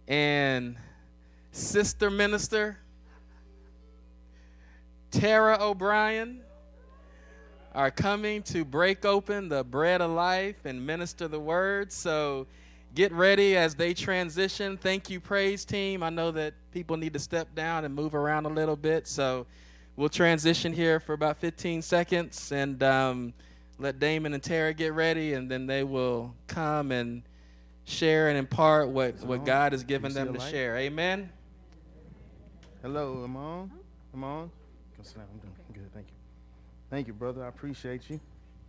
and Sister Minister Tara O'Brien are coming to break open the bread of life and minister the word. So get ready as they transition. Thank you, praise team. I know that people need to step down and move around a little bit, so we'll transition here for about 15 seconds and let Damon and Tara get ready, and then they will come and share and impart what God has given them to share. Amen. Hello, I'm on. I'm on. Come sit down. I'm doing good. Thank you. Thank you, brother. I appreciate you.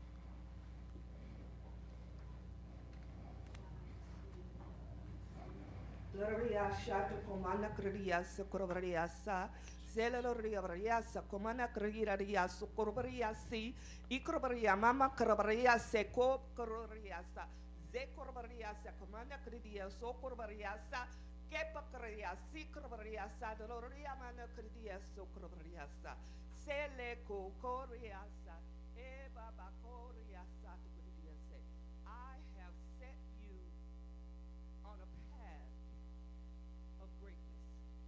I have set you on a path of greatness.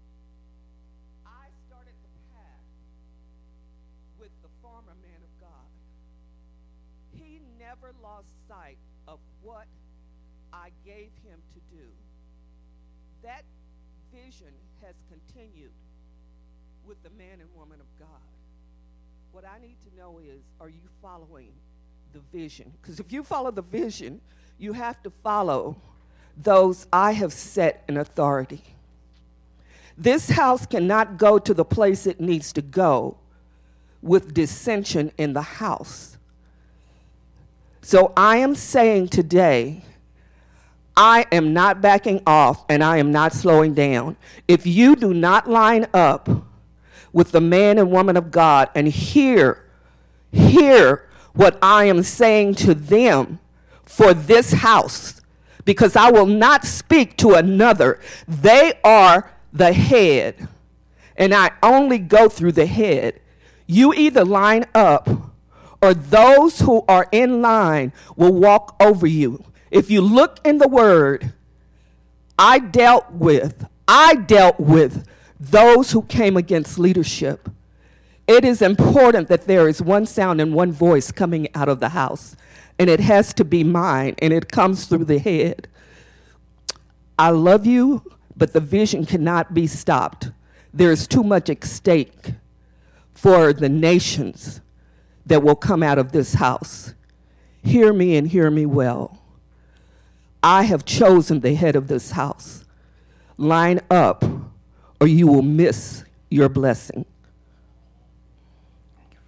I started the path with the farmer man of God. He never lost sight of what I gave him to do. That vision has continued with the man and woman of God. What I need to know is, are you following the vision? Because if you follow the vision, you have to follow those I have set in authority. This house cannot go to the place it needs to go with dissension in the house. So I am saying today, I am not backing off and I am not slowing down. If you do not line up with the man and woman of God and hear what I am saying to them for this house, because I will not speak to another. They are the head, and I only go through the head. You either line up, or those who are in line will walk over you. If you look in the Word, I dealt with those who came against leadership. It is important that there is one sound and one voice coming out of the house, and it has to be mine, and it comes through the head. I love you, but the vision cannot be stopped. There is too much at stake for the nations that will come out of this house. Hear me and hear me well. I have chosen the head of this house. Line up, or you will miss your blessing. Thank you,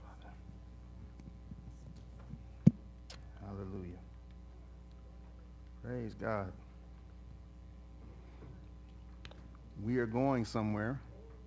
Father. Hallelujah. Praise God. We are going somewhere,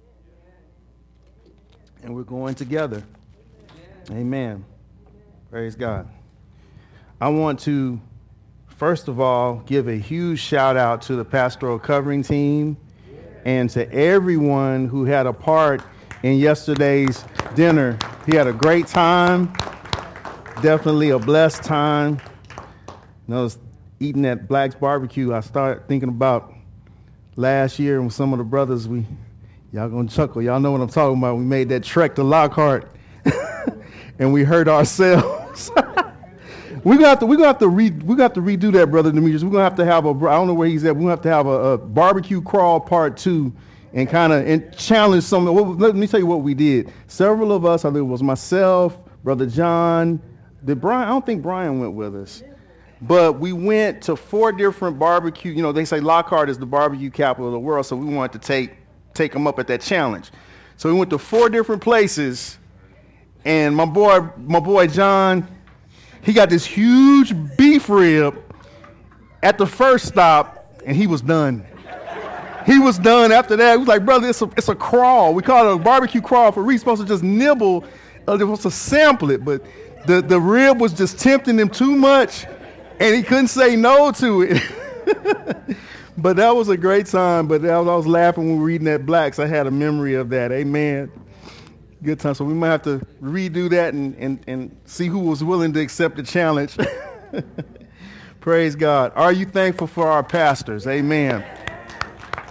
and we're going together. Amen. Praise God. I want to, first of all, give a huge shout out to the pastoral covering team and to everyone who had a part in yesterday's dinner. He had a great time, definitely a blessed time. And I was eating at Black's Barbecue. I started thinking about last year with some of the brothers. Y'all gonna chuckle. Y'all know what I'm talking about. We made that trek to Lockhart, and we hurt ourselves. We got to redo that, Brother Demetrius. We're gonna have I don't know where he's at. We're gonna have to have a barbecue crawl part 2, and challenge some. Let me tell you what we did. Several of us, I think it was myself, Brother John. Did Brian? I don't think Brian went with us, but we went to 4 different barbecue. You know, they say Lockhart is the barbecue capital of the world, so we wanted to take them up at that challenge. So we went to 4 different places, and my boy John, he got this huge beef rib at the first stop, and he was done. He was done after that. He was like, brother, it's a crawl. We call it a barbecue crawl for Reese. Supposed to just nibble, they're supposed to sample it, but the rib was just tempting him too much, and he couldn't say no to it. But that was a great time. But I was laughing when we were reading that Blacks. I had a memory of that. Amen. Good time. So we might have to redo that and see who was willing to accept the challenge. Praise God. Are you thankful for our pastors? Amen.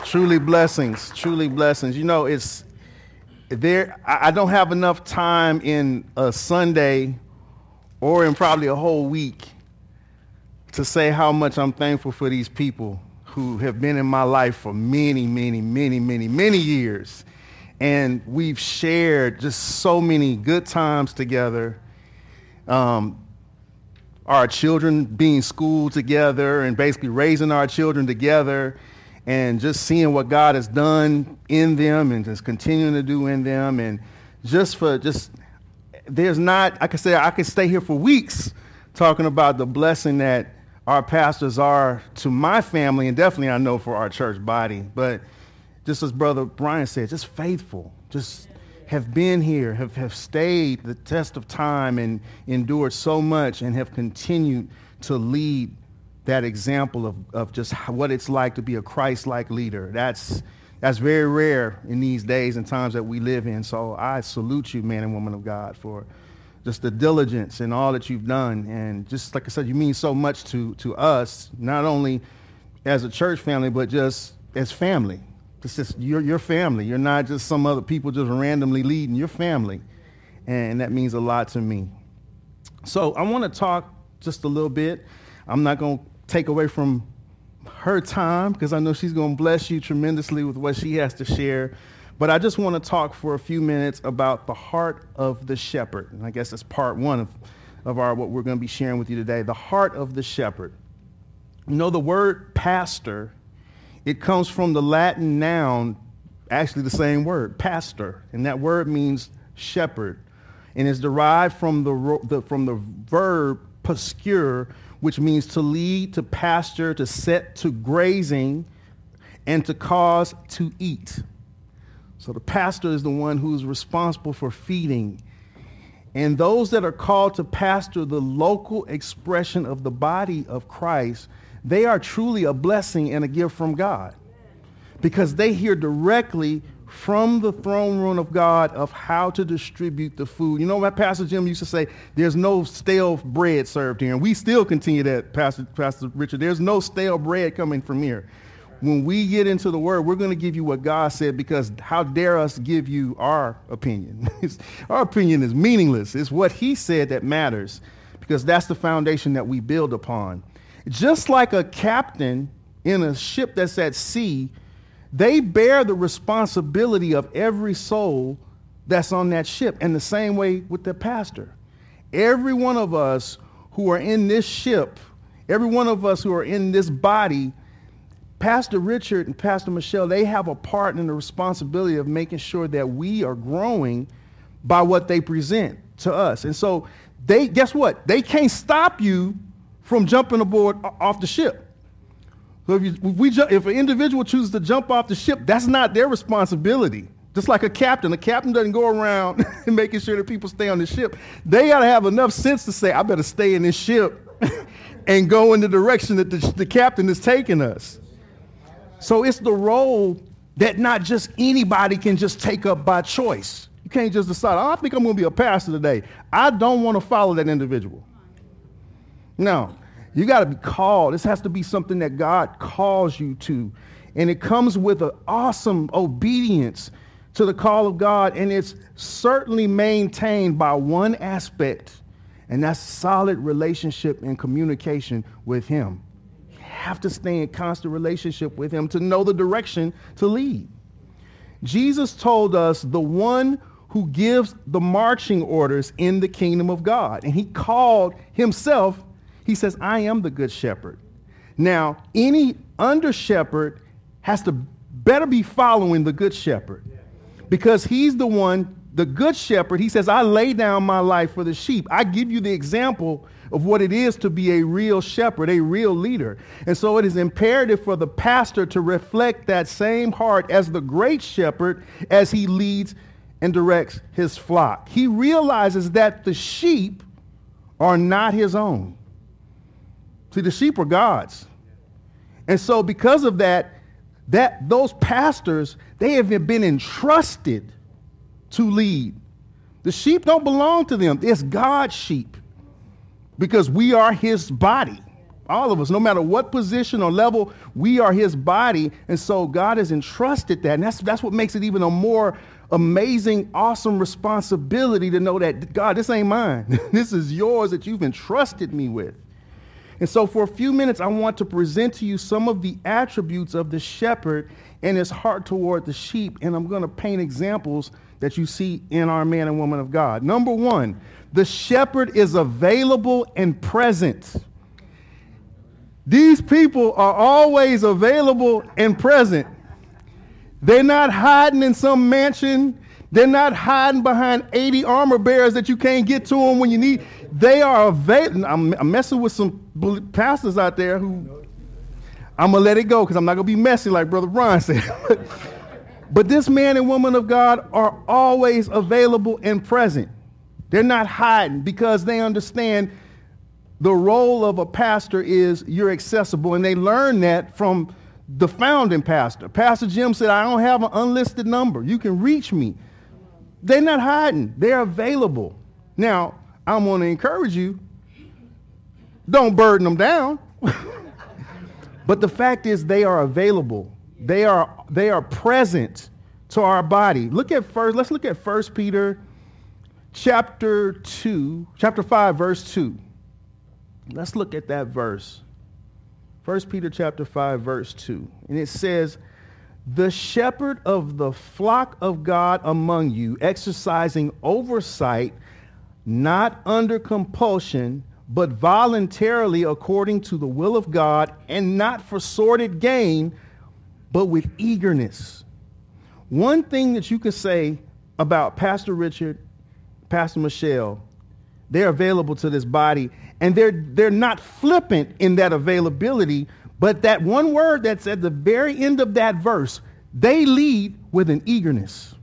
Truly blessings, truly blessings. You know, it's there. I don't have enough time in a Sunday or in probably a whole week to say how much I'm thankful for these people who have been in my life for many, many, many, many, many years. And we've shared just so many good times together. Our children being schooled together and basically raising our children together and just seeing what God has done in them and just continuing to do in them. And there's not, I could stay here for weeks talking about the blessing that our pastors are to my family, and definitely I know for our church body. But just as Brother Brian said, just faithful, just have been here, have stayed the test of time and endured so much and have continued to lead that example of just what it's like to be a Christ-like leader. That's very rare in these days and times that we live in. So I salute you, man and woman of God, for just the diligence and all that you've done. And just like I said, you mean so much to us, not only as a church family, but just as family. It's just your family. You're not just some other people just randomly leading. Your family. And that means a lot to me. So I want to talk just a little bit. I'm not going to take away from her time because I know she's going to bless you tremendously with what she has to share. But I just want to talk for a few minutes about the heart of the shepherd. And I guess that's part one of what we're going to be sharing with you today. The heart of the shepherd. You know, the word pastor, it comes from the Latin noun, actually the same word, pastor. And that word means shepherd. And is derived from the verb pascure, which means to lead, to pasture, to set to grazing, and to cause to eat. So the pastor is the one who's responsible for feeding. And those that are called to pastor the local expression of the body of Christ, they are truly a blessing and a gift from God, because they hear directly from the throne room of God of how to distribute the food. You know what Pastor Jim used to say? There's no stale bread served here. And we still continue that, Pastor Richard. There's no stale bread coming from here. When we get into the word, we're going to give you what God said, because how dare us give you our opinion? Our opinion is meaningless. It's what he said that matters, because that's the foundation that we build upon. Just like a captain in a ship that's at sea, they bear the responsibility of every soul that's on that ship. And the same way with the pastor. Every one of us who are in this ship, every one of us who are in this body, Pastor Richard and Pastor Michelle, they have a part in the responsibility of making sure that we are growing by what they present to us. And so guess what? They can't stop you from jumping aboard off the ship. So if an individual chooses to jump off the ship, that's not their responsibility. Just like a captain doesn't go around making sure that people stay on the ship. They got to have enough sense to say, I better stay in this ship and go in the direction that the captain is taking us. So it's the role that not just anybody can just take up by choice. You can't just decide, I think I'm going to be a pastor today. I don't want to follow that individual. No. You got to be called. This has to be something that God calls you to. And it comes with an awesome obedience to the call of God. And it's certainly maintained by one aspect, and that's solid relationship and communication with him. You have to stay in constant relationship with him to know the direction to lead. Jesus told us the one who gives the marching orders in the kingdom of God. And he called himself, he says, I am the good shepherd. Now, any under shepherd has to better be following the good shepherd, because he's the one, the good shepherd. He says, I lay down my life for the sheep. I give you the example of what it is to be a real shepherd, a real leader. And so it is imperative for the pastor to reflect that same heart as the great shepherd as he leads and directs his flock. He realizes that the sheep are not his own. See, the sheep are God's. And so because of that those pastors, they have been entrusted to lead. The sheep don't belong to them. It's God's sheep, because we are his body. All of us, no matter what position or level, we are his body. And so God has entrusted that. And that's what makes it even a more amazing, awesome responsibility to know that, God, this ain't mine. This is yours that you've entrusted me with. And so for a few minutes, I want to present to you some of the attributes of the shepherd and his heart toward the sheep. And I'm going to paint examples that you see in our man and woman of God. Number one, the shepherd is available and present. These people are always available and present. They're not hiding in some mansion. They're not hiding behind 80 armor bearers that you can't get to them when you need. They are available. I'm messing with some pastors out there who I'm going to let it go because I'm not going to be messy like Brother Brian said. But this man and woman of God are always available and present. They're not hiding because they understand the role of a pastor is you're accessible, and they learn that from the founding pastor. Pastor Jim said, I don't have an unlisted number. You can reach me. They're not hiding. They're available. Now, I'm going to encourage you, don't burden them down. But the fact is they are available. They are present to our body. Let's look at 1 Peter chapter 5, verse 2. Let's look at that verse. 1 Peter chapter 5, verse 2. And it says, the shepherd of the flock of God among you, exercising oversight, not under compulsion, but voluntarily according to the will of God, and not for sordid gain, but with eagerness. One thing that you could say about Pastor Richard, Pastor Michelle, they're available to this body, and they're not flippant in that availability, but that one word that's at the very end of that verse, they lead with an eagerness.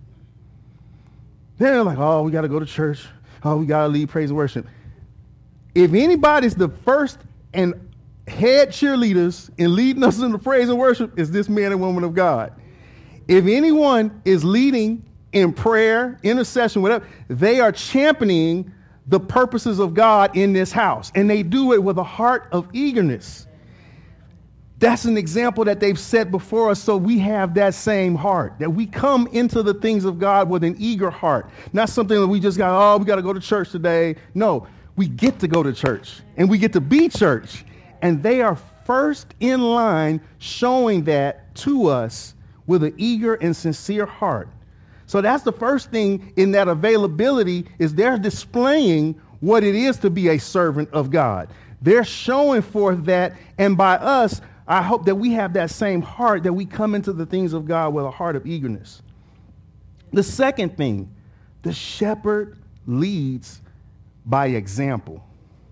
They're like, oh, we got to go to church. Oh, we got to lead praise and worship. If anybody's the first and head cheerleaders in leading us in the praise and worship, is this man and woman of God. If anyone is leading in prayer, intercession, whatever, they are championing the purposes of God in this house, and they do it with a heart of eagerness. That's an example that they've set before us, so we have that same heart, that we come into the things of God with an eager heart, not something that we just got, we got to go to church today. No, we get to go to church, and we get to be church, and they are first in line showing that to us with an eager and sincere heart. So that's the first thing in that availability is they're displaying what it is to be a servant of God. They're showing forth that, and by us, I hope that we have that same heart, that we come into the things of God with a heart of eagerness. The second thing, the shepherd leads by example.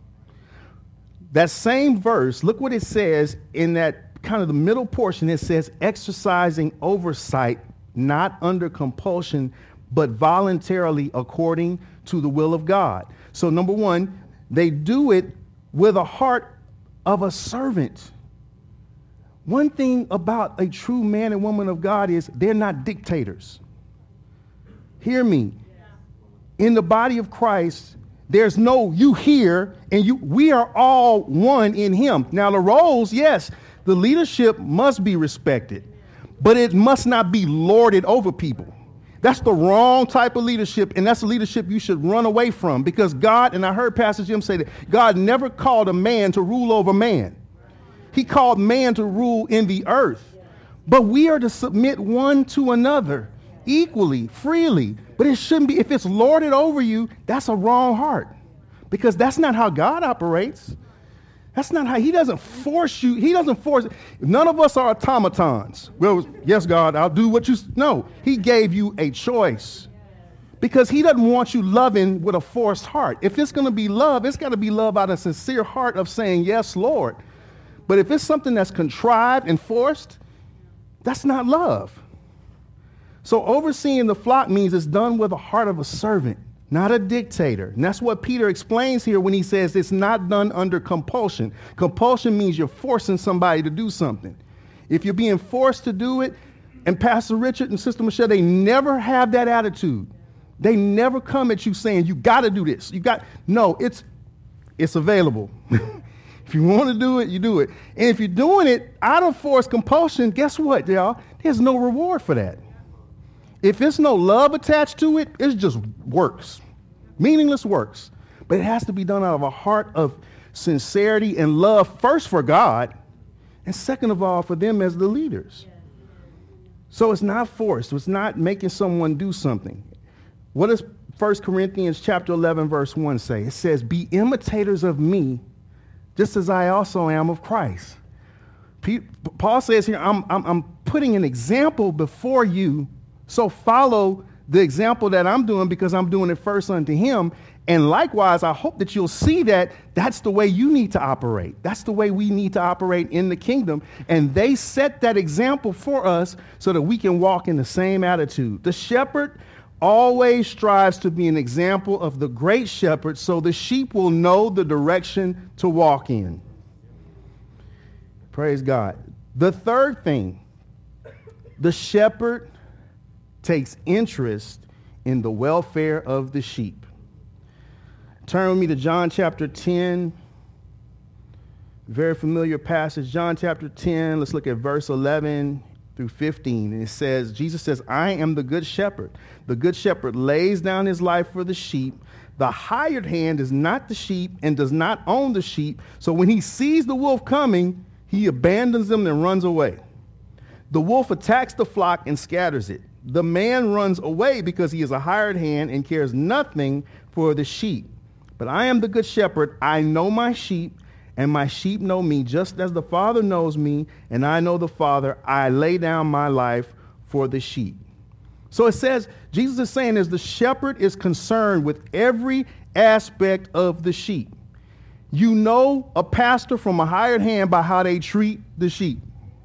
That same verse, look what it says in that kind of the middle portion. It says, exercising oversight, not under compulsion, but voluntarily according to the will of God. So number one, they do it with a heart of a servant. One thing about a true man and woman of God is they're not dictators. Hear me. In the body of Christ, there's no you here and you. We are all one in him. Now the roles, yes, the leadership must be respected, but it must not be lorded over people. That's the wrong type of leadership, and that's the leadership you should run away from, because God, and I heard Pastor Jim say that, God never called a man to rule over man. He called man to rule in the earth. But we are to submit one to another equally, freely. But it shouldn't be, if it's lorded over you, that's a wrong heart, because that's not how God operates. That's not how, he doesn't force you. He doesn't force. None of us are automatons. Well, yes, God, I'll do what you. No, he gave you a choice, because he doesn't want you loving with a forced heart. If it's going to be love, it's got to be love out of a sincere heart of saying, yes, Lord. But if it's something that's contrived and forced, that's not love. So overseeing the flock means it's done with a heart of a servant, not a dictator. And that's what Peter explains here when he says it's not done under compulsion. Compulsion means you're forcing somebody to do something. If you're being forced to do it, and Pastor Richard and Sister Michelle, they never have that attitude. They never come at you saying, you got to do this. No, it's available. If you want to do it, you do it. And if you're doing it out of forced compulsion, guess what, y'all? There's no reward for that. If there's no love attached to it, it's just works. Meaningless works. But it has to be done out of a heart of sincerity and love, first for God, and second of all, for them as the leaders. So it's not forced. It's not making someone do something. What does 1 Corinthians chapter 11, verse 1 say? It says, be imitators of me, just as I also am of Christ. Paul says here, I'm putting an example before you, so follow the example that I'm doing because I'm doing it first unto him. And likewise, I hope that you'll see that that's the way you need to operate. That's the way we need to operate in the kingdom. And they set that example for us so that we can walk in the same attitude. The shepherd always strives to be an example of the great shepherd so the sheep will know the direction to walk in. Praise God. The third thing, the shepherd takes interest in the welfare of the sheep. Turn with me to John chapter 10. Very familiar passage. John chapter 10. Let's look at verse 11 through 15. And it says, Jesus says, I am the good shepherd. The good shepherd lays down his life for the sheep. The hired hand is not the sheep and does not own the sheep. So when he sees the wolf coming, he abandons them and runs away. The wolf attacks the flock and scatters it. The man runs away because he is a hired hand and cares nothing for the sheep. But I am the good shepherd. I know my sheep, and my sheep know me, just as the Father knows me, and I know the Father. I lay down my life for the sheep. So it says, Jesus is saying, as the shepherd is concerned with every aspect of the sheep. You know a pastor from a hired hand by how they treat the sheep.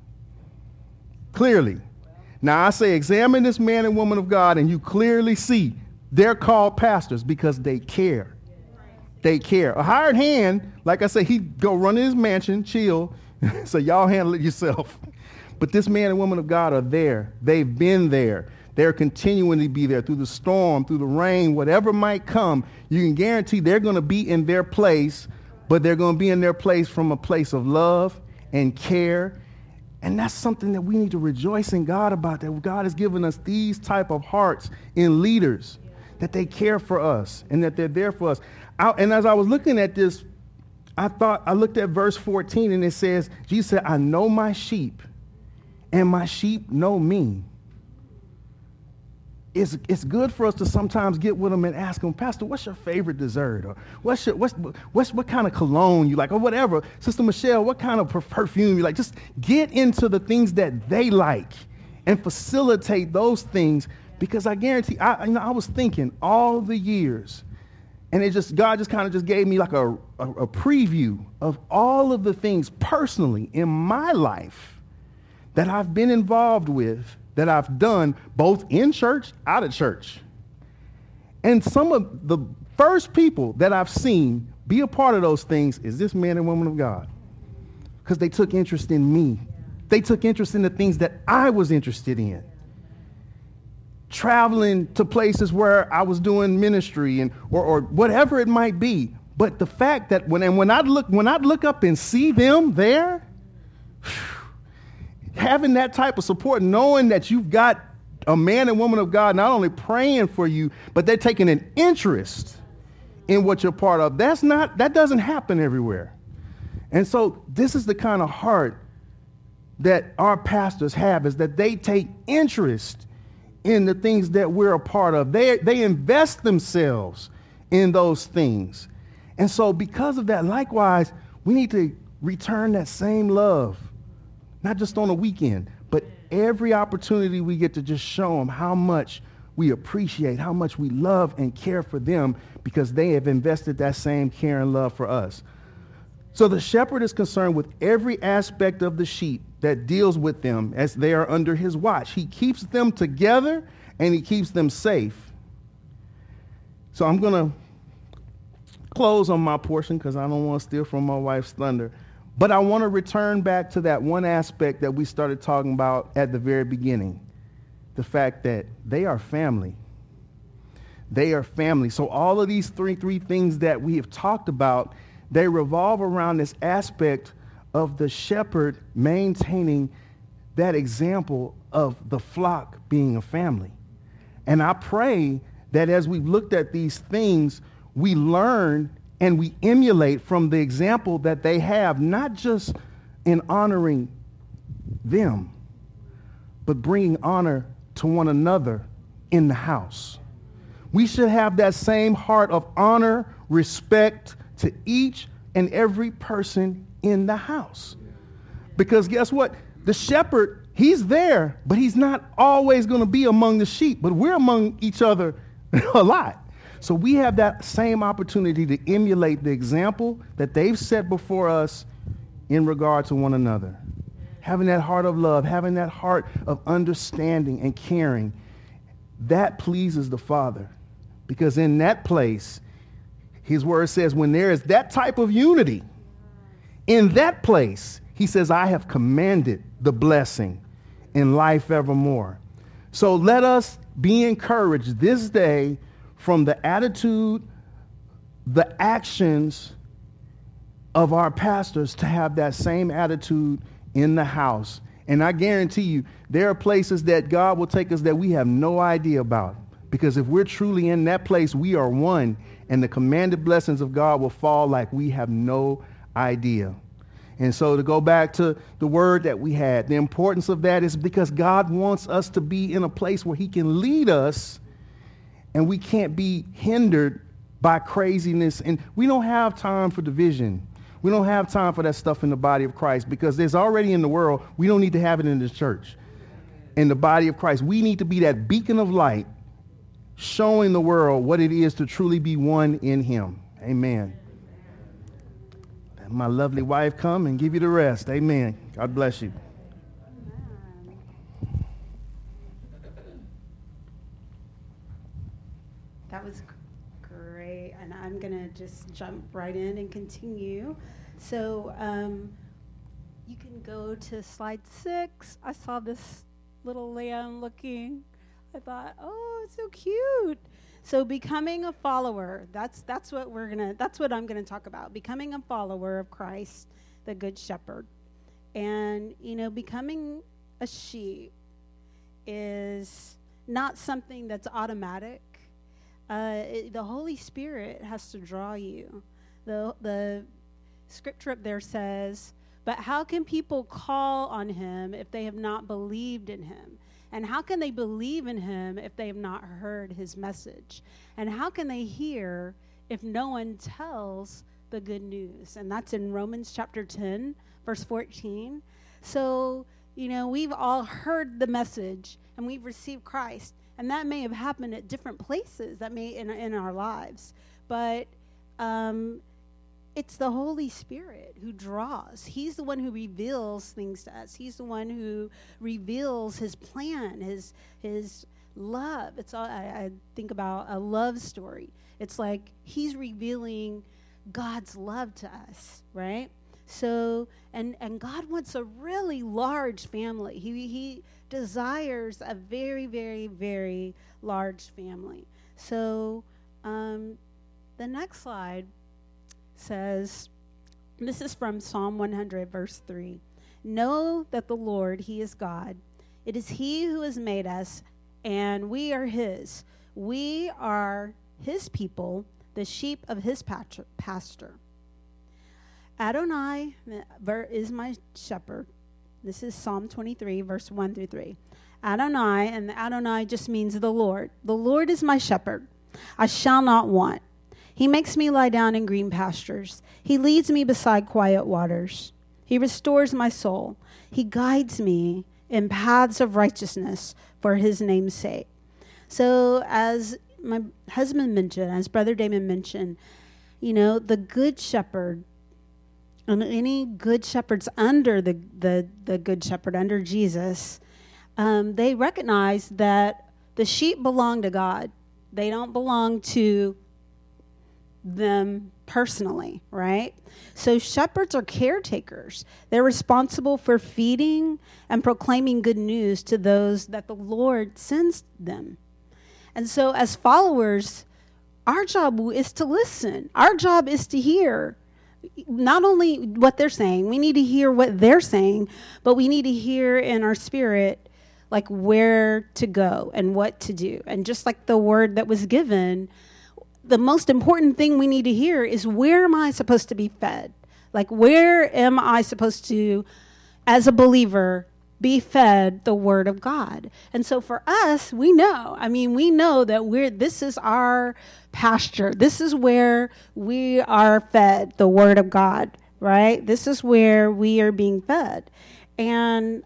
Clearly. Now I say, examine this man and woman of God, and you clearly see they're called pastors because they care. They care. A hired hand, like I say, he go run in his mansion, chill, so y'all handle it yourself. But this man and woman of God are there. They've been there. They're continuing to be there through the storm, through the rain, whatever might come. You can guarantee they're going to be in their place, but they're going to be in their place from a place of love and care. And that's something that we need to rejoice in God about, that God has given us these type of hearts in leaders, that they care for us and that they're there for us. And as I was looking at this, I looked at verse 14 and it says, Jesus said, I know my sheep and my sheep know me. It's good for us to sometimes get with them and ask them, Pastor, what's your favorite dessert? Or what kind of cologne you like? Or whatever. Sister Michelle, what kind of perfume you like? Just get into the things that they like and facilitate those things, because I guarantee, I was thinking all the years, and God just kind of gave me like a preview of all of the things personally in my life that I've been involved with, that I've done both in church, out of church. And some of the first people that I've seen be a part of those things is this man and woman of God, because they took interest in me. They took interest in the things that I was interested in. Traveling to places where I was doing ministry or whatever it might be. But the fact that when I look up and see them there, having that type of support, knowing that you've got a man and woman of God not only praying for you, but they're taking an interest in what you're part of. That doesn't happen everywhere. And so this is the kind of heart that our pastors have, is that they take interest in the things that we're a part of. They invest themselves in those things. And so because of that, likewise, we need to return that same love, not just on a weekend, but every opportunity we get to just show them how much we appreciate, how much we love and care for them, because they have invested that same care and love for us. So the shepherd is concerned with every aspect of the sheep that deals with them as they are under his watch. He keeps them together and he keeps them safe. So I'm going to close on my portion because I don't want to steal from my wife's thunder. But I want to return back to that one aspect that we started talking about at the very beginning, the fact that they are family. They are family. So all of these three things that we have talked about, they revolve around this aspect of the shepherd maintaining that example of the flock being a family. And I pray that as we've looked at these things, we learn and we emulate from the example that they have, not just in honoring them, but bringing honor to one another in the house. We should have that same heart of honor, respect to each and every person in the house. Because guess what? The shepherd, he's there, but he's not always going to be among the sheep, but we're among each other a lot. So we have that same opportunity to emulate the example that they've set before us in regard to one another. Having that heart of love, having that heart of understanding and caring, that pleases the Father. Because in that place, his word says, when there is that type of unity, in that place, he says, I have commanded the blessing in life evermore. So let us be encouraged this day from the attitude, the actions of our pastors to have that same attitude in the house. And I guarantee you, there are places that God will take us that we have no idea about. Because if we're truly in that place, we are one, and the commanded blessings of God will fall like we have no idea. And so to go back to the word that we had, the importance of that is because God wants us to be in a place where he can lead us, and we can't be hindered by craziness. And we don't have time for division. We don't have time for that stuff in the body of Christ, because there's already in the world. We don't need to have it in the church. In the body of Christ, we need to be that beacon of light, showing the world what it is to truly be one in him. Amen. Let my lovely wife come and give you the rest. Amen. God bless you. That was great. And I'm going to just jump right in and continue. So you can go to slide 6. I saw this little lamb looking. I thought, oh, it's so cute. So becoming a follower, that's what I'm gonna talk about. Becoming a follower of Christ, the Good Shepherd. And, becoming a sheep is not something that's automatic. The Holy Spirit has to draw you. The scripture up there says, but how can people call on him if they have not believed in him? And how can they believe in him if they have not heard his message? And how can they hear if no one tells the good news? And that's in Romans chapter 10, verse 14. So, we've all heard the message and we've received Christ. And that may have happened at different places that may in our lives. But it's the Holy Spirit who draws. He's the one who reveals things to us. He's the one who reveals his plan, his love. It's all I think about a love story. It's like he's revealing God's love to us, right? So, and God wants a really large family. He desires a very, very, very large family. So, the next slide says, this is from Psalm 100, verse 3. Know that the Lord, he is God. It is he who has made us, and we are his. We are his people, the sheep of his pasture. Adonai is my shepherd. This is Psalm 23, verse 1 through 3. Adonai, and Adonai just means the Lord. The Lord is my shepherd. I shall not want. He makes me lie down in green pastures. He leads me beside quiet waters. He restores my soul. He guides me in paths of righteousness for his name's sake. So as my husband mentioned, as Brother Damon mentioned, the good shepherd, and any good shepherds under the good shepherd, under Jesus, they recognize that the sheep belong to God. They don't belong to them personally, right? So shepherds are caretakers. They're responsible for feeding and proclaiming good news to those that the Lord sends them. And so as followers, our job is to listen. Our job is to hear not only what they're saying, we need to hear what they're saying, but we need to hear in our spirit, like where to go and what to do. And just like the word that was given, the most important thing we need to hear is, where am I supposed to be fed? Like, where am I supposed to, as a believer, be fed the word of God? And so for us, we know that this is our pasture. This is where we are fed the word of God, right? This is where we are being fed. And,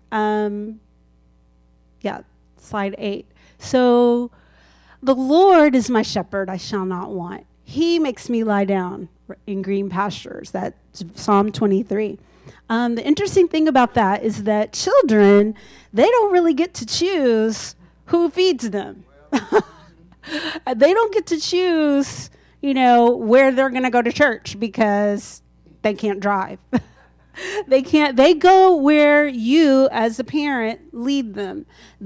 slide 8. So the Lord is my shepherd, I shall not want. He makes me lie down in green pastures. That's Psalm 23. The interesting thing about that is that children, they don't really get to choose who feeds them. They don't get to choose, where they're going to go to church because they can't drive. They go where you as a parent lead them.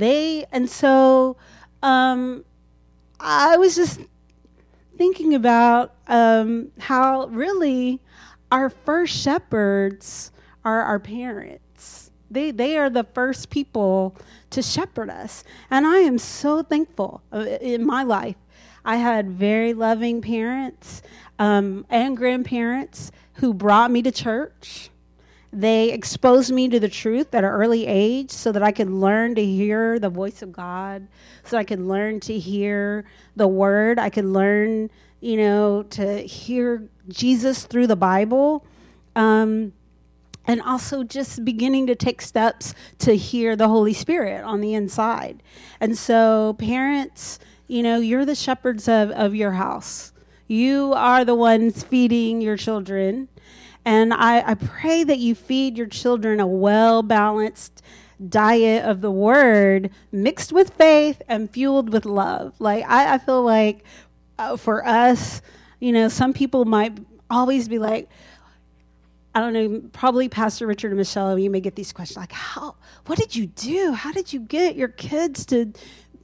I was just thinking about how really our first shepherds are our parents. They are the first people to shepherd us. And I am so thankful in my life. I had very loving parents and grandparents who brought me to church. They exposed me to the truth at an early age so that I could learn to hear the voice of God, so I could learn to hear the word. I could learn, to hear Jesus through the Bible. And also just beginning to take steps to hear the Holy Spirit on the inside. And so parents, you're the shepherds of your house. You are the ones feeding your children. And I pray that you feed your children a well-balanced diet of the word, mixed with faith and fueled with love. Like, I feel like for us, some people might always be like, I don't know, probably Pastor Richard and Michelle, you may get these questions like, what did you do? How did you get your kids to,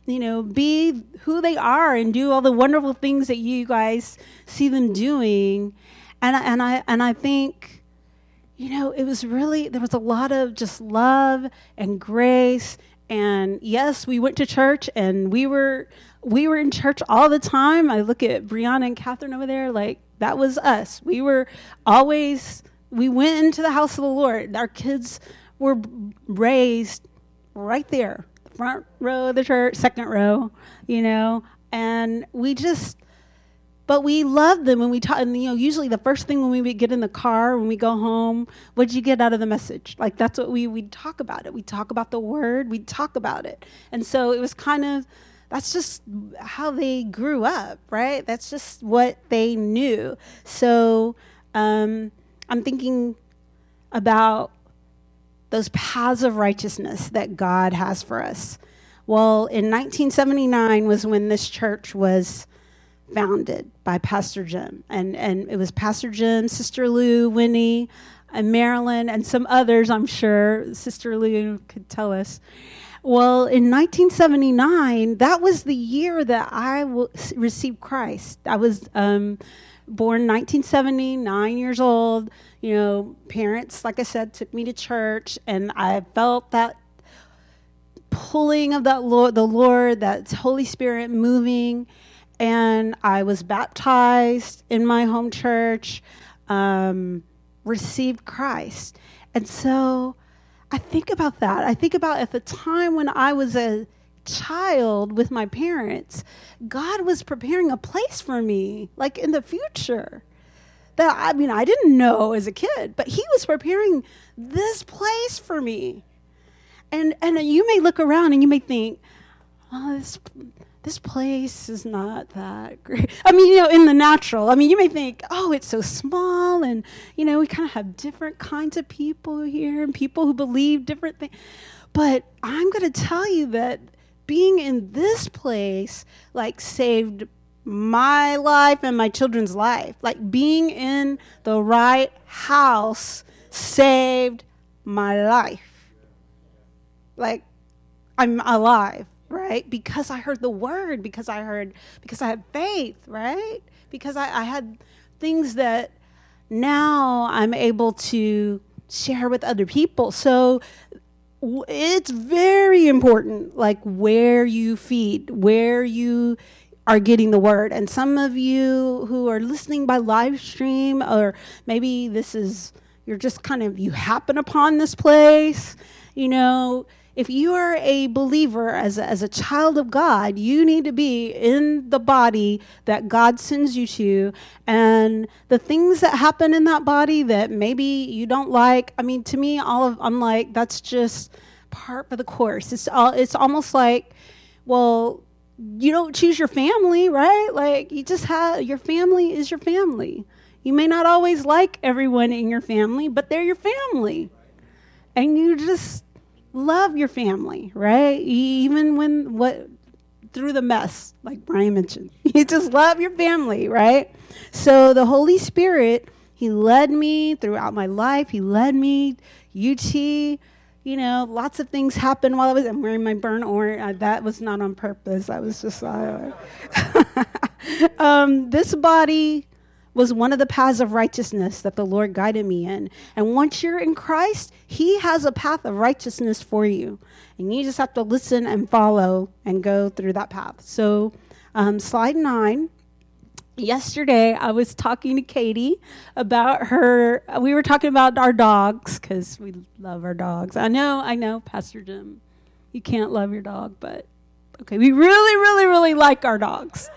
be who they are and do all the wonderful things that you guys see them doing? And I think, it was really, there was a lot of just love and grace. And yes, we went to church and we were in church all the time. I look at Brianna and Catherine over there, like that was us. We went into the house of the Lord. Our kids were raised right there, the front row of the church, second row, and but we loved them when we taught, and usually the first thing when we get in the car, when we go home, what did you get out of the message? Like that's what we'd talk about it. We'd talk about the word, we'd talk about it. And so it was that's just how they grew up, right? That's just what they knew. So I'm thinking about those paths of righteousness that God has for us. Well, in 1979 was when this church was founded by Pastor Jim. And it was Pastor Jim, Sister Lou, Winnie, and Marilyn, and some others, I'm sure. Sister Lou could tell us. Well, in 1979, that was the year that I received Christ. I was born 1970, 9 years old. Parents, like I said, took me to church, and I felt that pulling of the Lord, that Holy Spirit moving. And I was baptized in my home church, received Christ. And so I think about that. I think about at the time when I was a child with my parents, God was preparing a place for me, like in the future. I didn't know as a kid, but he was preparing this place for me. And you may look around and you may think, oh, this place is not that great. In the natural. You may think, oh, it's so small, and, we kind of have different kinds of people here and people who believe different things. But I'm going to tell you that being in this place, saved my life and my children's life. Being in the right house saved my life. I'm alive. Right? Because I heard the word, because I had faith, right? Because I had things that, now I'm able to share with other people. So it's very important, like where you feed, where you are getting the word. And some of you who are listening by live stream, or maybe you're just kind of, you happen upon this place, if you are a believer as a child of God, you need to be in the body that God sends you to. And the things that happen in that body that maybe you don't like, to me, I'm like, that's just part of the course. It's almost like, well, you don't choose your family, right? Like, you just your family is your family. You may not always like everyone in your family, but they're your family. And you just love your family, right? Even through the mess, like Brian mentioned. You just love your family, right? So the Holy Spirit, he led me throughout my life. He led me, UT, lots of things happened while I'm wearing my burnt orange. That was not on purpose. I was just, this body was one of the paths of righteousness that the Lord guided me in. And once you're in Christ, he has a path of righteousness for you. And you just have to listen and follow and go through that path. So slide 9. Yesterday, I was talking to Katie about we were talking about our dogs, because we love our dogs. I know, Pastor Jim, you can't love your dog, but okay, we really, really, really like our dogs.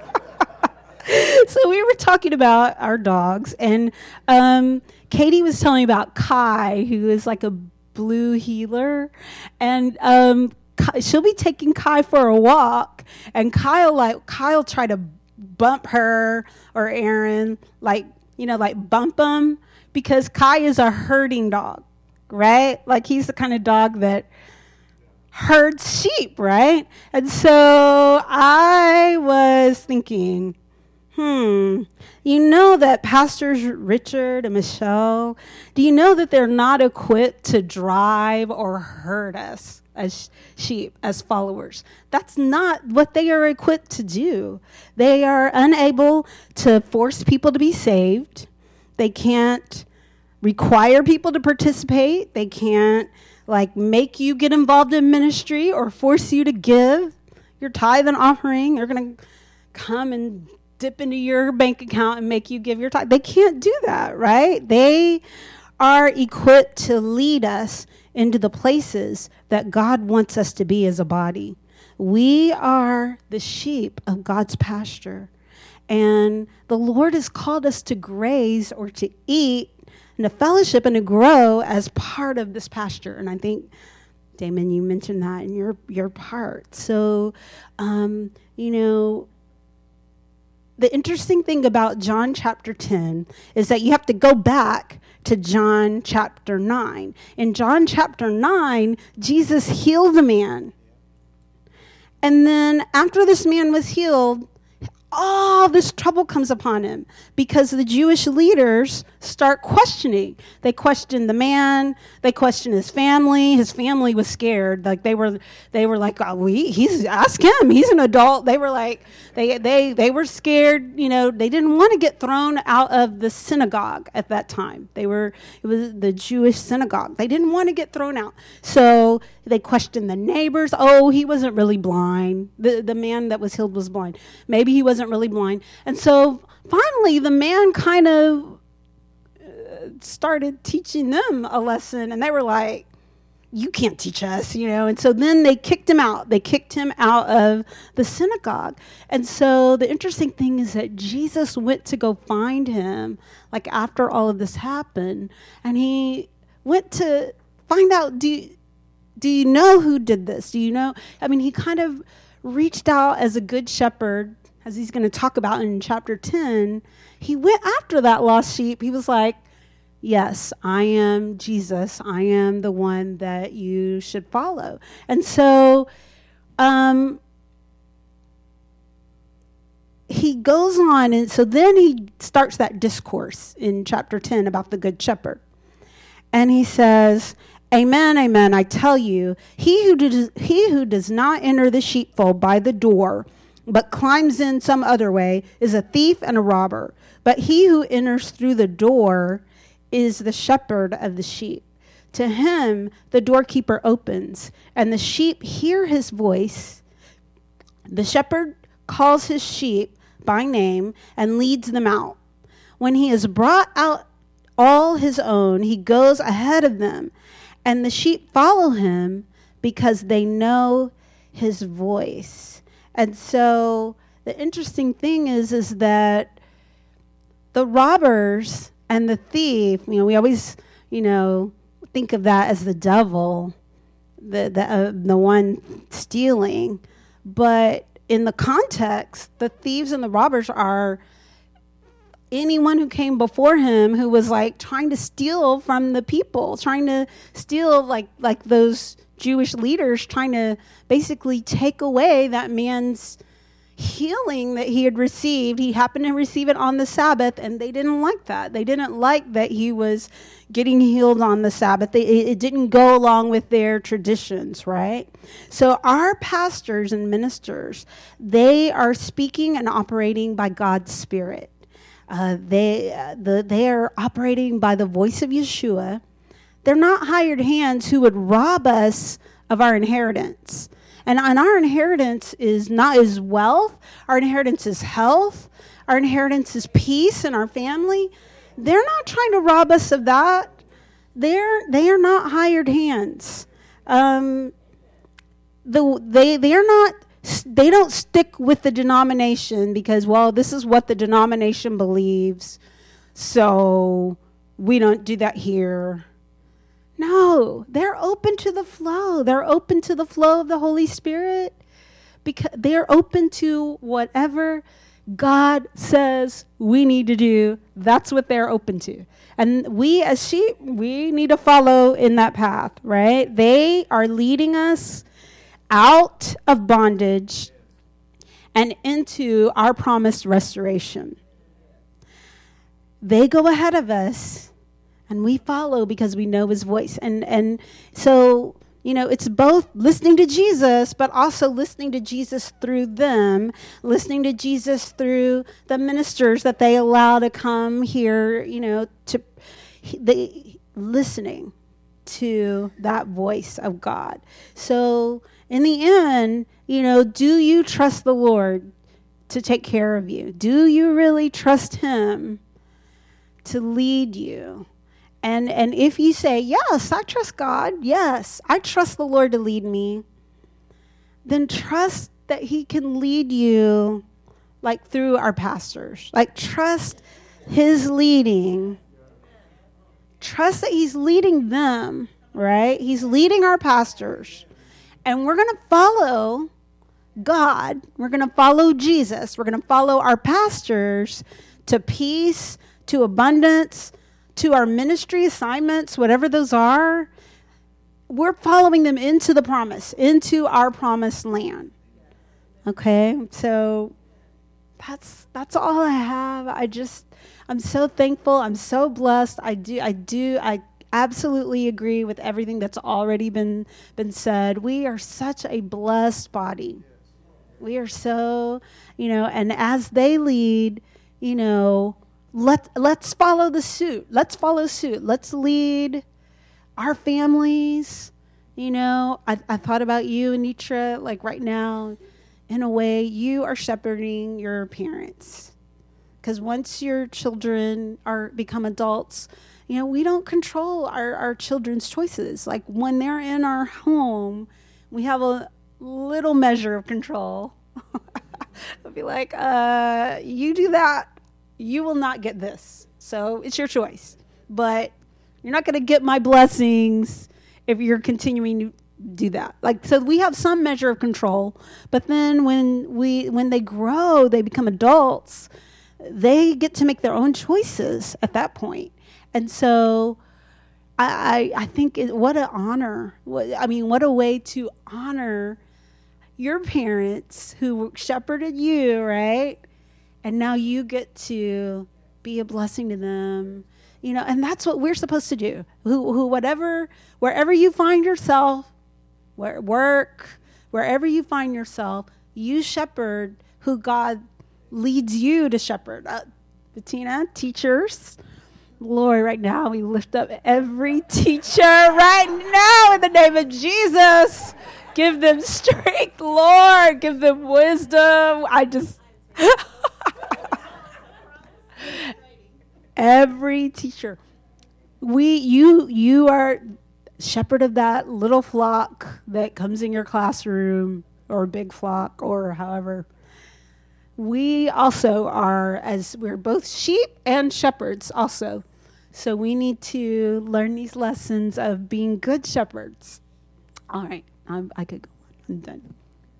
So we were talking about our dogs, and Katie was telling me about Kai, who is like a blue heeler, and she'll be taking Kai for a walk, and Kyle try to bump her or Aaron, like bump them, because Kai is a herding dog, right? Like, he's the kind of dog that herds sheep, right? And so I was thinking, that Pastors Richard and Michelle, do you know that they're not equipped to drive or herd us as sheep, as followers? That's not what they are equipped to do. They are unable to force people to be saved. They can't require people to participate. They can't make you get involved in ministry or force you to give your tithe and offering. They're going to come and dip into your bank account and make you give your tithe. They can't do that, right? They are equipped to lead us into the places that God wants us to be as a body. We are the sheep of God's pasture. And the Lord has called us to graze or to eat and to fellowship and to grow as part of this pasture. And I think, Damon, you mentioned that in your part. So, the interesting thing about John chapter 10 is that you have to go back to John chapter 9. In John chapter 9, Jesus healed a man. And then after this man was healed, all this trouble comes upon him because the Jewish leaders start questioning. They question the man. They question his family. His family was scared. Like they were like, oh, ask him. He's an adult. They were like, they were scared. They didn't want to get thrown out of the synagogue at that time. It was the Jewish synagogue. They didn't want to get thrown out. So they questioned the neighbors. Oh, he wasn't really blind. The man that was healed was blind. Maybe he wasn't really blind. And so finally the man kind of started teaching them a lesson, and they were like, you can't teach us, And so then they kicked him out. They kicked him out of the synagogue. And so the interesting thing is that Jesus went to go find him, after all of this happened, and he went to find out, do you know who did this? Do you know? He kind of reached out as a good shepherd, as he's going to talk about in chapter 10. He went after that lost sheep. He was like, yes, I am Jesus. I am the one that you should follow. And so he goes on, and so then he starts that discourse in chapter 10 about the good shepherd. And he says, amen, amen, I tell you, he who does not enter the sheepfold by the door, but climbs in some other way is a thief and a robber. But he who enters through the door is the shepherd of the sheep. To him the doorkeeper opens, and the sheep hear his voice. The shepherd calls his sheep by name and leads them out. When he has brought out all his own, he goes ahead of them, and the sheep follow him because they know his voice. And so the interesting thing is that the robbers and the thief, we always, think of that as the devil, the one stealing. But in the context, the thieves and the robbers are anyone who came before him who was like trying to steal from the people, trying to steal like those Jewish leaders, trying to basically take away that man's healing that he had received. He happened to receive it on the Sabbath, and they didn't like that. They didn't like that he was getting healed on the Sabbath. It didn't go along with their traditions, right? So our pastors and ministers, they are speaking and operating by God's Spirit. They are operating by the voice of Yeshua. They're not hired hands who would rob us of our inheritance. And our inheritance is wealth. Our inheritance is health. Our inheritance is peace in our family. They're not trying to rob us of that. They are not hired hands. They don't stick with the denomination because, this is what the denomination believes, so we don't do that here. No, they're open to the flow. They're open to the flow of the Holy Spirit because they're open to whatever God says we need to do. That's what they're open to. And we as sheep, we need to follow in that path, right? They are leading us out of bondage and into our promised restoration. They go ahead of us, and we follow because we know his voice. And so, it's both listening to Jesus, but also listening to Jesus through them, listening to Jesus through the ministers that they allow to come here, listening to that voice of God. So in the end, do you trust the Lord to take care of you? Do you really trust him to lead you? And if you say, yes, I trust God, yes, I trust the Lord to lead me, then trust that he can lead you through our pastors. Trust his leading. Trust that he's leading them, right? He's leading our pastors. And we're going to follow God. We're going to follow Jesus. We're going to follow our pastors to peace, to abundance, to our ministry assignments, whatever those are. We're following them into the promise, into our promised land. Okay? So that's all I have. I'm so thankful. I'm so blessed. I absolutely agree with everything that's already been said. We are such a blessed body. We are so, and as they lead, let's follow the suit. Let's follow suit. Let's lead our families. I thought about you, Anitra, right now, in a way, you are shepherding your parents. Because once your children become adults, we don't control our children's choices. When they're in our home, we have a little measure of control. I'll be like, you do that, you will not get this. So it's your choice. But you're not going to get my blessings if you're continuing to do that. So we have some measure of control. But then when they grow, they become adults, they get to make their own choices at that point. And so I think what an honor. What a way to honor your parents who shepherded you, right? And now you get to be a blessing to them. And that's what we're supposed to do. Wherever you find yourself, wherever you find yourself, you shepherd who God leads you to shepherd. Bettina, teachers, Lord, right now we lift up every teacher right now in the name of Jesus. Give them strength, Lord. Give them wisdom. Every teacher. You are shepherd of that little flock that comes in your classroom, or big flock, or however. We also are, as we're both sheep and shepherds also. So we need to learn these lessons of being good shepherds. All right, I could go on. I'm done.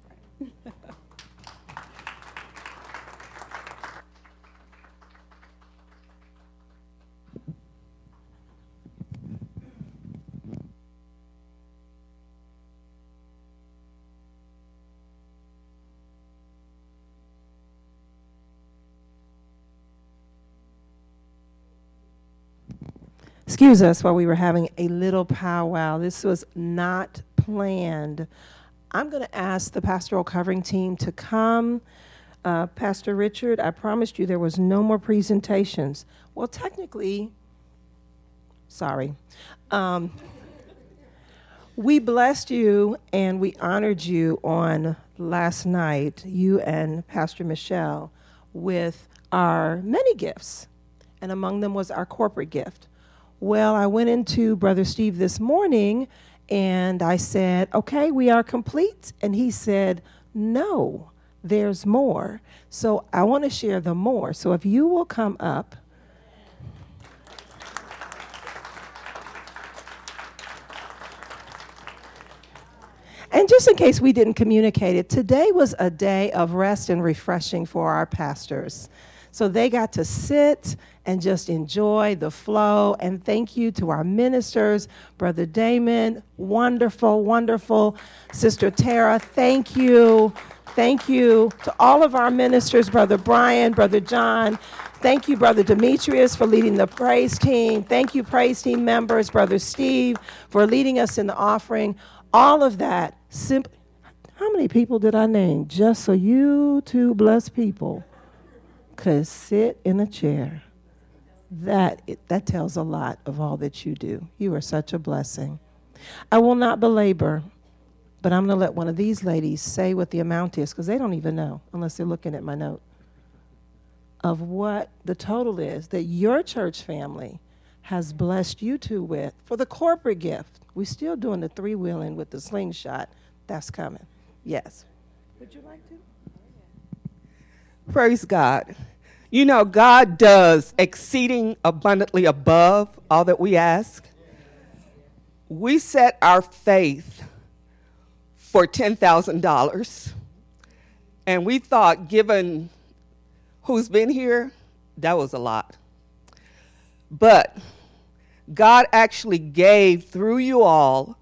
Excuse us while we were having a little powwow. This was not planned. I'm going to ask the pastoral covering team to come. Pastor Richard, I promised you there was no more presentations. Well, technically, sorry. We blessed you and we honored you on last night, you and Pastor Michelle, with our many gifts. And among them was our corporate gift. Well, I went into Brother Steve this morning and I said, okay, we are complete. And he said, no, there's more. So I want to share the more. So if you will come up. And just in case we didn't communicate it, today was a day of rest and refreshing for our pastors. So they got to sit and just enjoy the flow. And thank you to our ministers, Brother Damon, wonderful, wonderful. Sister Tara, thank you. Thank you to all of our ministers, Brother Brian, Brother John. Thank you, Brother Demetrius, for leading the praise team. Thank you, praise team members, Brother Steve, for leading us in the offering. All of that. How many people did I name? Just so you two blessed people could sit in a chair. That tells a lot of all that you do. You are such a blessing. I will not belabor, but I'm going to let one of these ladies say what the amount is, because they don't even know, unless they're looking at my note, of what the total is that your church family has blessed you two with for the corporate gift. We're still doing the three-wheeling with the slingshot. That's coming. Yes. Would you like to? Praise God. You know, God does exceeding abundantly above all that we ask. We set our faith for $10,000. And we thought, given who's been here, that was a lot. But God actually gave through you all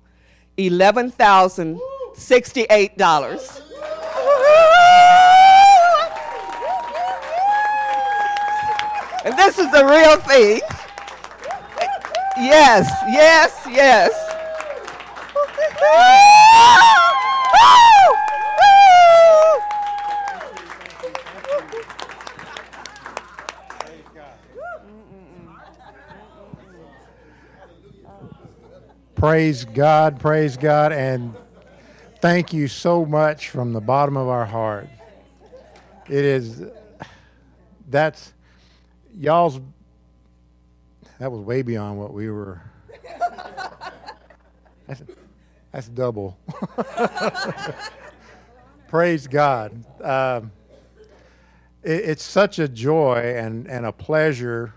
$11,068. And this is the real thing. Yes, yes, yes. Praise God, and thank you so much from the bottom of our heart. That was way beyond what we were. That's double. Praise God. It's such a joy and a pleasure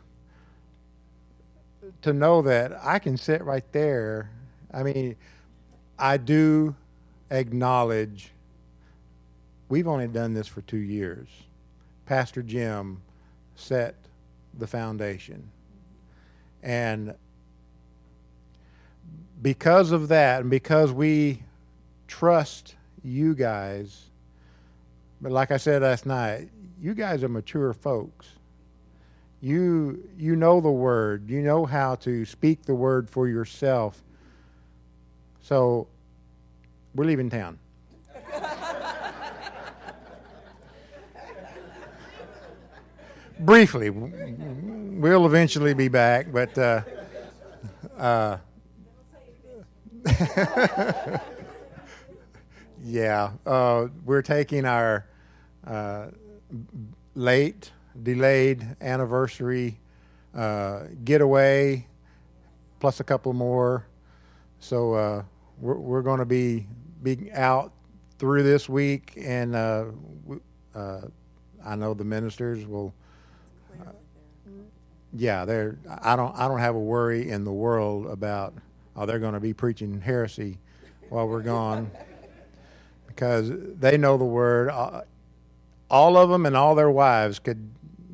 to know that I can sit right there. I mean, I do acknowledge we've only done this for 2 years. Pastor Jim set the foundation. And because of that, and because we trust you guys, but like I said last night, you guys are mature folks. You know the word. You know how to speak the word for yourself. So we're leaving town. briefly. We'll eventually be back, but yeah, we're taking our delayed anniversary getaway, plus a couple more. So we're going to be out through this week, and I know the ministers will. Yeah, I don't have a worry in the world about they're going to be preaching heresy while we're gone, because they know the word. All of them and all their wives could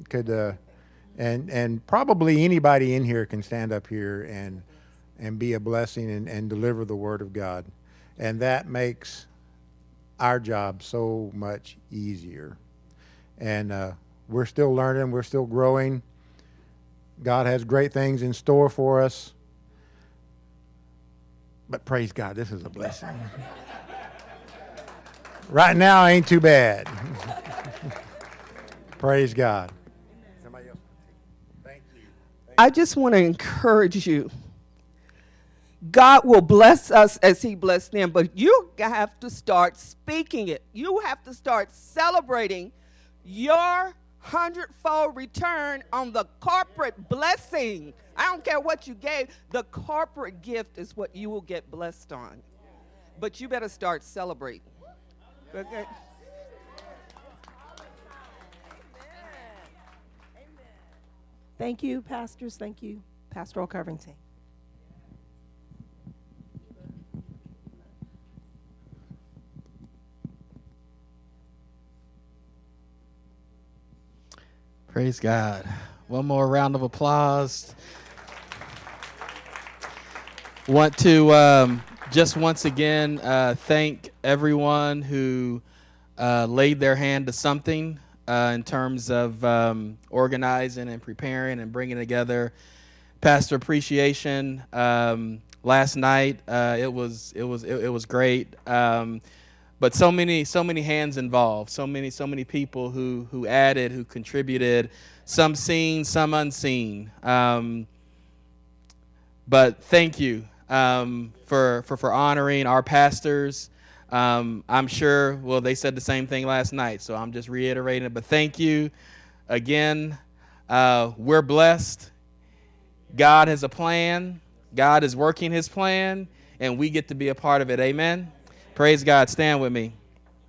and probably anybody in here can stand up here and be a blessing and deliver the word of God, and that makes our job so much easier. And we're still learning, we're still growing. God has great things in store for us. But praise God, this is a blessing. Right now ain't too bad. Praise God. Somebody else. Thank you. I just want to encourage you. God will bless us as he blessed them, but you have to start speaking it. You have to start celebrating your 100-fold return on the corporate blessing. I don't care what you gave. The corporate gift is what you will get blessed on. But you better start celebrating. Okay? Thank you, pastors. Thank you, pastoral covering team. Praise God. One more round of applause. Want to just once again thank everyone who laid their hand to something in terms of organizing and preparing and bringing together Pastor Appreciation. Last night it was great. But so many hands involved, so many people who added, who contributed, some seen, some unseen. But thank you for honoring our pastors. I'm sure, well, they said the same thing last night, so I'm just reiterating it. But thank you again. We're blessed. God has a plan. God is working his plan, and we get to be a part of it. Amen. Praise God. Stand with me.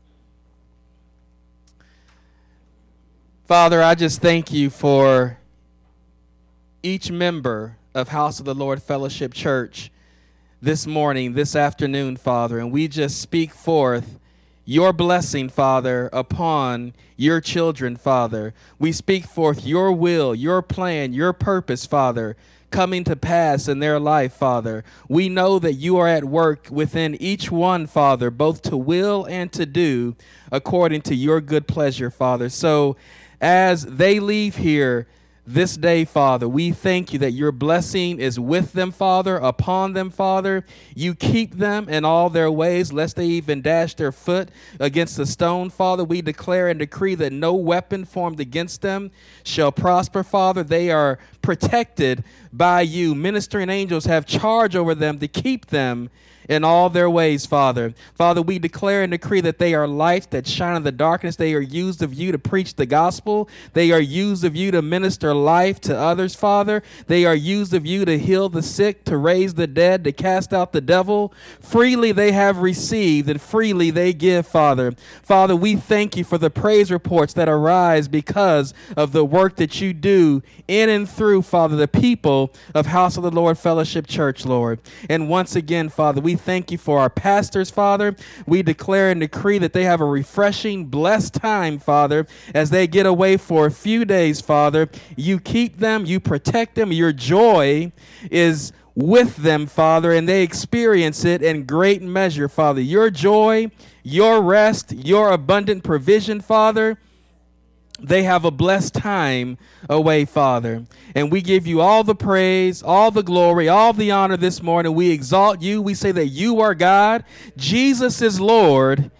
Father, I just thank you for each member of House of the Lord Fellowship Church this morning, this afternoon, Father, and we just speak forth your blessing, Father, upon your children, Father. We speak forth your will, your plan, your purpose, Father, coming to pass in their life, Father. We know that you are at work within each one, Father, both to will and to do according to your good pleasure, Father. So as they leave here this day, Father, we thank you that your blessing is with them, Father, upon them, Father. You keep them in all their ways, lest they even dash their foot against a stone, Father. We declare and decree that no weapon formed against them shall prosper, Father. They are protected by you. Ministering angels have charge over them to keep them in all their ways, Father. Father, we declare and decree that they are lights that shine in the darkness. They are used of you to preach the gospel. They are used of you to minister life to others, Father. They are used of you to heal the sick, to raise the dead, to cast out the devil. Freely they have received, and freely they give, Father. Father, we thank you for the praise reports that arise because of the work that you do in and through, Father, the people of House of the Lord Fellowship Church, Lord. And once again, Father, we thank you for our pastors, Father. We declare and decree that they have a refreshing, blessed time, Father, as they get away for a few days, Father. You keep them, you protect them. Your joy is with them, Father, and they experience it in great measure, Father. Your joy, your rest, your abundant provision, Father. They have a blessed time away, Father. And we give you all the praise, all the glory, all the honor this morning. We exalt you. We say that you are God. Jesus is Lord.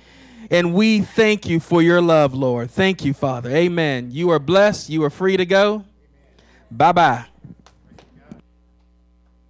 And we thank you for your love, Lord. Thank you, Father. Amen. You are blessed. You are free to go. Bye-bye.